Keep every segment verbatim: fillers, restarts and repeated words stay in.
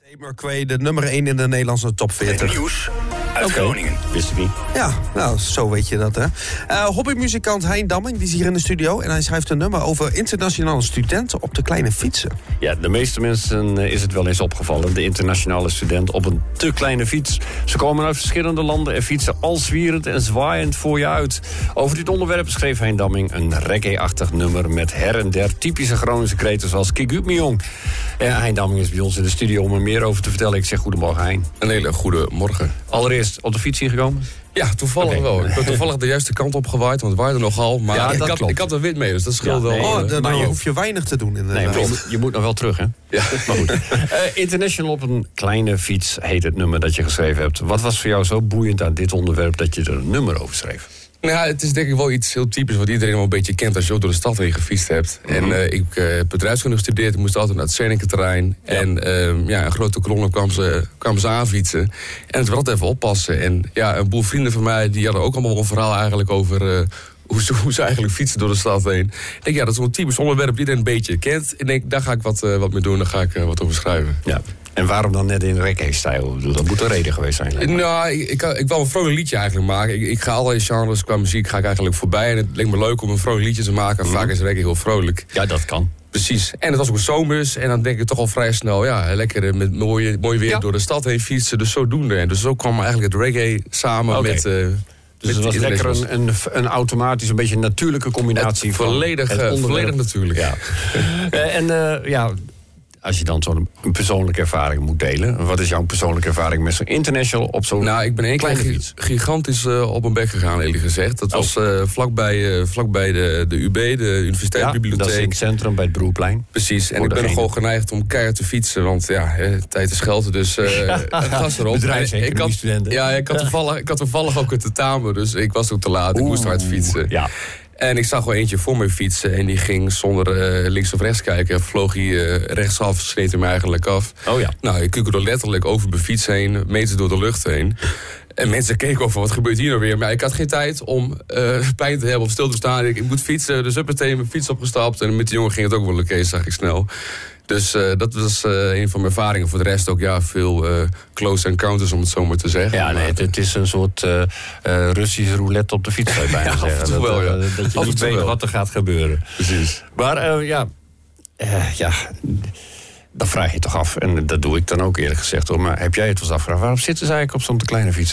McQuay, de nummer één in de Nederlandse top veertig. Het nieuws uit okay. Groningen. Wist ik niet. Ja, nou, zo weet je dat, hè. Uh, hobbymuzikant Hein Damming, die is hier in de studio. En hij schrijft een nummer over internationale studenten op de kleine fietsen. Ja, de meeste mensen uh, is het wel eens opgevallen. De internationale student op een te kleine fiets. Ze komen uit verschillende landen en fietsen al zwierend en zwaaiend voor je uit. Over dit onderwerp schreef Hein Damming een reggae-achtig nummer met her en der typische Groningse kreten zoals Kijk uit me jong. En Hein Damming is bij ons in de studio om er meer over te vertellen. Ik zeg goedemorgen, Hein. Een hele goede morgen. Allereerst op de fiets ingekomen? Ja, toevallig okay. wel. Ik ben toevallig de juiste kant op gewaaid, want het waaide nogal. Maar ja, ik, dat had, klopt. ik had er wit mee, dus dat scheelde ja, nee, wel. Oh, dan, maar dan hoef je weinig te doen. In de nee, maar je, je moet nog wel terug, hè? Ja. Maar goed. Uh, International op een kleine fiets heet het nummer dat je geschreven hebt. Wat was voor jou zo boeiend aan dit onderwerp dat je er een nummer over schreef? Nou ja, het is denk ik wel iets heel typisch wat iedereen wel een beetje kent als je ook door de stad heen gefietst hebt. Mm-hmm. En uh, ik uh, heb bedrijfskunde gestudeerd, ik moest altijd naar het Zernike-terrein. Ja. En uh, ja, een grote kolonne kwamen ze, kwamen ze aanfietsen. En het werd altijd even oppassen. En ja, een boel vrienden van mij die hadden ook allemaal wel een verhaal eigenlijk over Uh, Hoe ze, hoe ze eigenlijk fietsen door de stad heen. Ik denk, ja, dat is een typisch onderwerp dat iedereen een beetje kent. Ik denk, daar ga ik wat, uh, wat mee doen, daar ga ik uh, wat over schrijven. Ja. En waarom dan net in reggae-stijl? Dat moet een reden geweest zijn. Nou, ik, ik, ik wil een vrolijk liedje eigenlijk maken. Ik, ik ga allerlei genres qua muziek ga ik eigenlijk voorbij. En het leek me leuk om een vrolijk liedje te maken. Mm. Vaak is reggae heel vrolijk. Ja, dat kan. Precies. En het was ook zomers. En dan denk ik toch al vrij snel, ja, lekker met mooi, mooi weer ja. door de stad heen fietsen. Dus zodoende. En dus zo kwam eigenlijk het reggae samen okay. met Uh, Dus het was lekker een, een, een automatisch, een beetje een natuurlijke combinatie. Het volledig, van het volledig natuurlijk. Ja. uh, en uh, ja, als je dan zo'n persoonlijke ervaring moet delen. Wat is jouw persoonlijke ervaring met zo'n international op zo'n Nou, ik ben één keer fiets gigantisch uh, op een bek gegaan, eerlijk gezegd. Dat oh. was uh, vlakbij, uh, vlakbij de, de U B, de Universiteitsbibliotheek. Ja, dat is in het centrum bij het Broerplein. Precies, en ik ben gewoon geneigd om keihard te fietsen. Want ja, eh, tijd is geld, dus uh, ja. het was erop. Bedrijfseconomie-studenten. Ja, ik had, toevallig, ik had toevallig ook het tentamen, dus ik was ook te laat. Ik Oeh, moest hard fietsen. Ja. En ik zag wel eentje voor me fietsen en die ging zonder uh, links of rechts kijken. Vloog hij uh, rechtsaf, sneed hem eigenlijk af. Oh ja. Nou, ik kukkelde letterlijk over mijn fiets heen, meter door de lucht heen. En mensen keken over, wat gebeurt hier nou weer? Maar ik had geen tijd om uh, pijn te hebben of stil te staan. Ik, ik moet fietsen, dus meteen mijn fiets opgestapt. En met de jongen ging het ook wel oké, zag ik snel. Dus uh, dat was uh, een van mijn ervaringen. Voor de rest ook ja, veel uh, close encounters, om het zo maar te zeggen. Ja, nee, het, het is een soort uh, uh, Russische roulette op de fiets, zou je bijna ja, zeggen. Dat, wel, ja. uh, dat je af niet weet wel. wat er gaat gebeuren. Precies. Maar uh, ja, uh, ja, dan vraag je toch af. En dat doe ik dan ook eerlijk gezegd. Hoor. Maar heb jij het wel eens afgevraagd? Waarom zitten ze eigenlijk op zo'n te kleine fiets?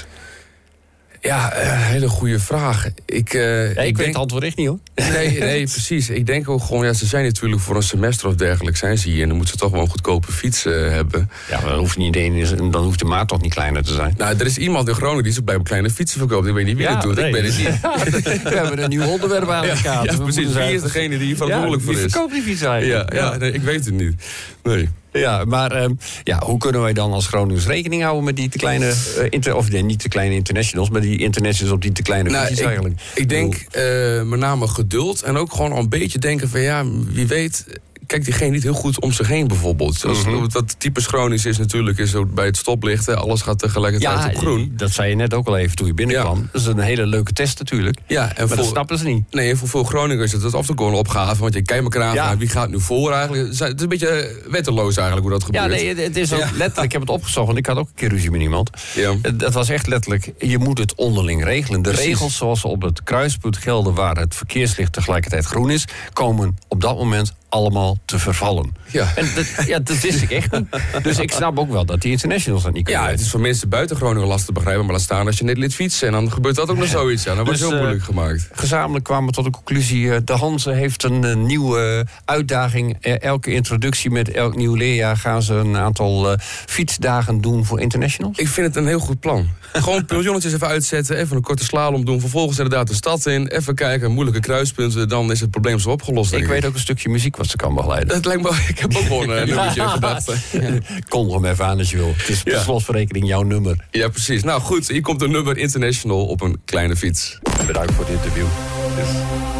Ja, uh, hele goeie vraag. Ik, uh, ja, ik, ik weet denk... het antwoord echt niet, hoor. Nee, nee, precies. Ik denk ook gewoon, ja, ze zijn natuurlijk voor een semester of dergelijke zijn ze hier. En dan moeten ze toch wel een goedkope fiets uh, hebben. Ja, maar dan hoeft, niet één, dan hoeft de maat toch niet kleiner te zijn? Nou, er is iemand in Groningen die ze bij kleine fietsen verkoopt. Ik weet niet wie ja, dat doet, nee. Ik ben het niet. We hebben een nieuw onderwerp aan de kaart. Ja, ja, precies. Wie is degene die hier verantwoordelijk ja, voor is? Wie verkoopt die fiets eigenlijk? Ja, ja, ja. Nee, ik weet het niet. Nee. Ja, maar um, ja, hoe kunnen wij dan als Groningers rekening houden met die te kleine, uh, inter, of nee, niet te kleine internationals, maar die internationals op die te kleine nou, fietsjes eigenlijk? Ik denk uh, met name geduld en ook gewoon een beetje denken van ja, wie weet, kijk diegene niet heel goed om zich heen bijvoorbeeld. Als, mm-hmm. Wat typisch Gronings is natuurlijk, is ook bij het stoplichten, alles gaat tegelijkertijd ja, op groen. Dat zei je net ook al even toen je binnenkwam. Ja. Dat is een hele leuke test natuurlijk. Ja, en maar voor, dat snappen ze niet. Nee, voor veel Groningers is dat af en toe gewoon een opgave, want je kijkt elkaar aan, ja. Wie gaat nu voor eigenlijk? Het is een beetje wetteloos eigenlijk hoe dat gebeurt. Ja, nee, het is ook ja. letterlijk, ik heb het opgezocht, want ik had ook een keer ruzie met iemand. Ja. Dat was echt letterlijk, je moet het onderling regelen. De Precies. regels zoals ze op het kruispunt gelden waar het verkeerslicht tegelijkertijd groen is, komen op dat moment allemaal te vervallen. Ja. En dat, ja, dat wist ik echt niet. Dus ik snap ook wel dat die internationals dat niet kunnen. Ja, het is voor mensen buiten Groningen lastig te begrijpen, maar laat staan als je net lid fietsen en dan gebeurt dat ook nog zoiets. Ja, dan wordt het dus, heel moeilijk uh, gemaakt. Gezamenlijk kwamen we tot de conclusie, uh, de Hanze heeft een uh, nieuwe uitdaging. Uh, elke introductie met elk nieuw leerjaar gaan ze een aantal uh, fietsdagen doen voor internationals. Ik vind het een heel goed plan. Gewoon piljonnetjes even uitzetten, even een korte slalom doen, vervolgens inderdaad de stad in, even kijken, moeilijke kruispunten, dan is het probleem zo opgelost. Ik, ik weet ook een stukje muziek wat ze kan begeleiden. Dat lijkt me, ik heb ook gewoon een nummertje in gedachten. Ja. Kom hem even aan als je wil. Het is per ja. slotverrekening jouw nummer. Ja, precies. Nou goed, hier komt een nummer International op een kleine fiets. Bedankt voor het interview. Yes.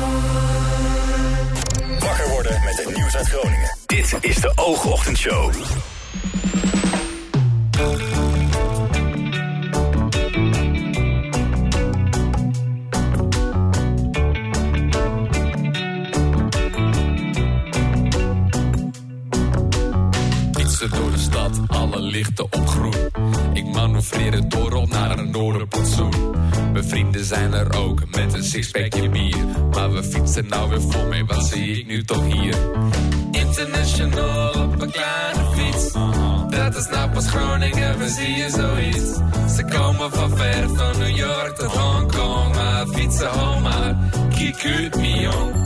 Wakker worden met het nieuws uit Groningen. Dit is de Oogochtendshow. Door de stad, alle lichten op groen. Ik manoeuvreer het door op naar een noorderplantsoen. Mijn vrienden zijn er ook met een sixpackje bier. Maar we fietsen nou weer vol mee, wat zie ik nu toch hier? International op een kleine fiets. Dat is nou pas Groningen, we zien je zoiets. Ze komen van ver, van New York tot Hongkong. Maar fietsen home maar, kiek uit me jong.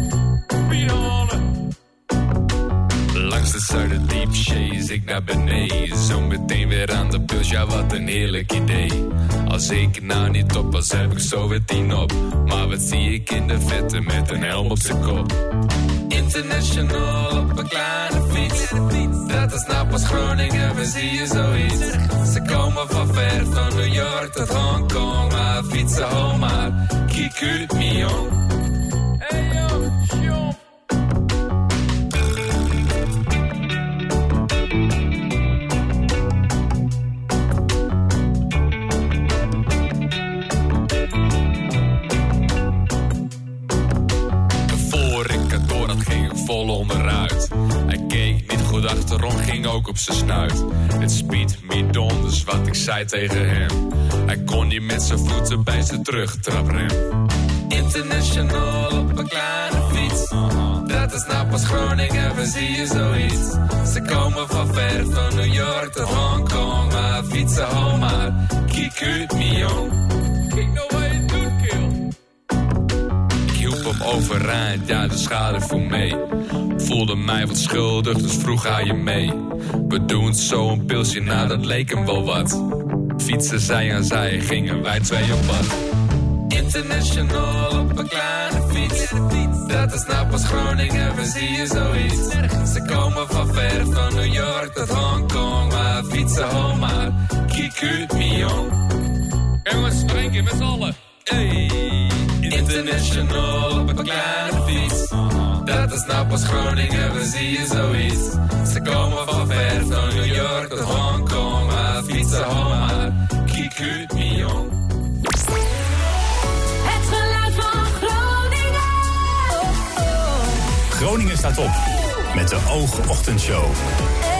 Langs de Zuiderdiep chase ik naar beneden. Zo meteen weer aan de bus, ja wat een heerlijk idee. Als ik nou niet op was, heb ik zo weer tien op. Maar wat zie ik in de vette met een helm op zijn kop. International op een kleine fiets. Dat is nou pas Groningen, we zien je zoiets. Ze komen van ver, van New York tot Hongkong. Maar fietsen home maar, kiek uit me jong. Hey yo, jong. Vol onderuit. Hij keek niet goed achterom, ging ook op zijn snuit. Het speed me don, dus wat ik zei tegen hem. Hij kon niet met zijn voeten bij zijn terugtraprem. International op een kleine fiets. Dat is nou pas Groningen, we zien je zoiets. Ze komen van ver, van New York tot Hongkong. Maar fietsen home maar, kiek uit me jong. Kijk nou wat je doet, kill. Hem overeind, ja de schade voel mee. Voelde mij wat schuldig, dus vroeg ga je mee. We doen zo een pilsje na, dat leek hem wel wat. Fietsen zij aan zij, gingen wij twee op pad. International op een kleine fiets. Dat is nou pas Groningen, we zien je zoiets. Ze komen van ver, van New York tot Hongkong. Maar fietsen home maar, kiek uit me jong. Jongens, drinken met z'n allen. Hey. International op een kleine fiets. Dat is nou pas Groningen, we zien je zoiets. Ze komen van ver, van New York tot Hongkong. Maar fietsen home maar, kiek uit me jong. Het geluid van Groningen. Groningen staat op met de Oogochtendshow.